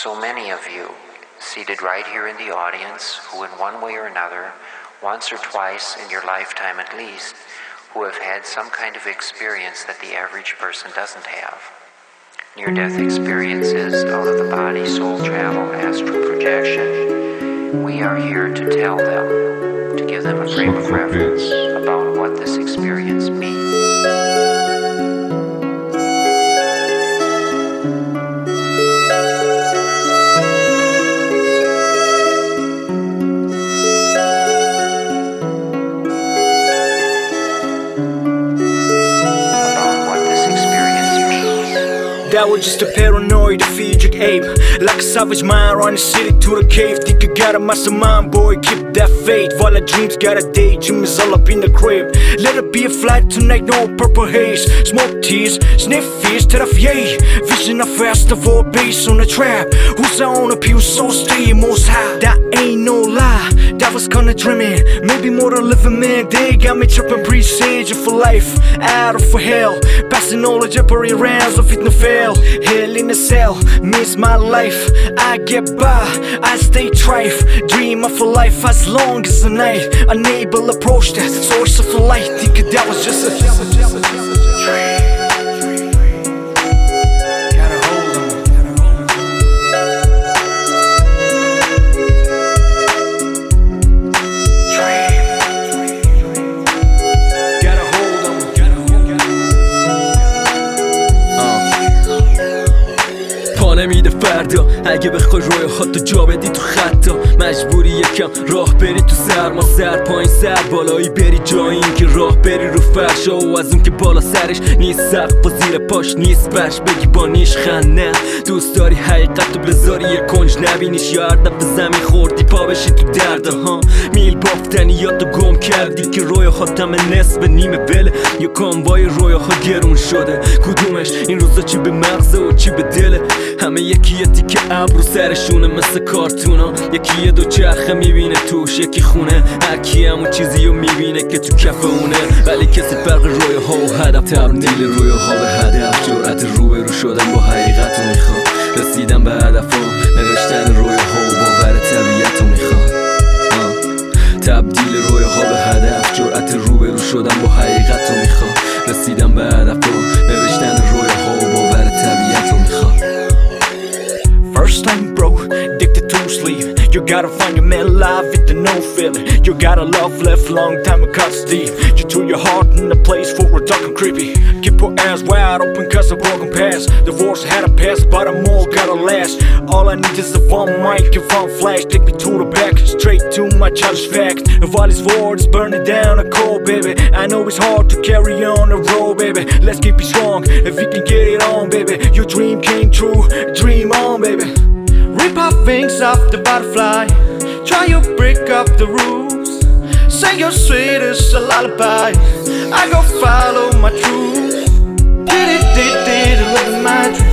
so many of you seated right here in the audience who in one way or another, once or twice in your lifetime at least, who have had some kind of experience that the average person doesn't have. Near-death experiences, out-of-the-body soul travel, astral projection. We are here to tell them, to give them a frame of reference about what this experience means. That was just a paranoid Fijic ape, like a savage mind running city to the cave. Think you got a mastermind, boy, keep that faith. While our dreams got a daydream is all up in the crib. Let it be a flight tonight, no purple haze. Smoke teas, sniff fish, yay. Vision of festival, bass on the trap. Who's on a pew, so stay most high. That ain't no lie, that was kinda dreaming. Maybe more than living, man. They got me tripping, presaging for life, out of for hell. Passing all the jeopardy rounds of it no fail. Hell in a cell, miss my life. I get by, I stay thrive. Dream of a life as long as the night. Unable to approach that source of light. Think that was just a dream. نمیده فردا اگه بخوای رویاهاتو جا بدی تو خطا مجبوری یکم راه بری تو سرما سر پایین سر بالایی بری جایی که راه بری رو فرشا و از اون که بالا سرش نیست سقف و زیر پاش نیست فرش بگی با نیش خنده دوست داری حقیقتو بذاری یه کنج نبینیش یا هر دفعه زمین خوردی پا بشی تو درده ها میل بافتنی یا تو گم کردی که رویاهات همه نصف نیمه بله یا کاموای رویاها گرون شده کدومش این روزا چی به مغزه و چی به دله همه یکی یه تیکه ابرو سرشونه مثل کارتونا یکی یه دو چرخه میبینه توش یکی خونه هرکی همون چیزی رو میبینه که تو کف اونه ولی کسی فرق رویاها و هدف تبدیل رویاها به هدف جرأت روبرو شدن با حقیقت رو میخواد رسیدن به هدف ها نوشتن رویاها و باور طبیعت رو میخواد تبدیل رویاها به هدف جرأت روبرو شدن با حقیقت رو میخواد رسیدن به هدف ها نوشتن رویاها و باور طبیعت رو میخواد First time bro, addicted to sleep. You gotta find your man alive with the no feeling. You gotta love left long time it cuts deep. You threw your heart in a place for a dark and creepy. Keep your eyes wide open cause a broken past. Divorce had a past but I'm all gotta last. All I need is a one mic and one flash. Take me to the back, straight to my childish fact. If all these words burning down a cold baby. I know it's hard to carry on the road baby. Let's keep it strong if we can get it on baby. Your dream came true, dream on baby. Rip our wings off the butterfly. Try to break up the rules. Say your sweet is a lullaby. I go follow my truth. Did it, living my dream.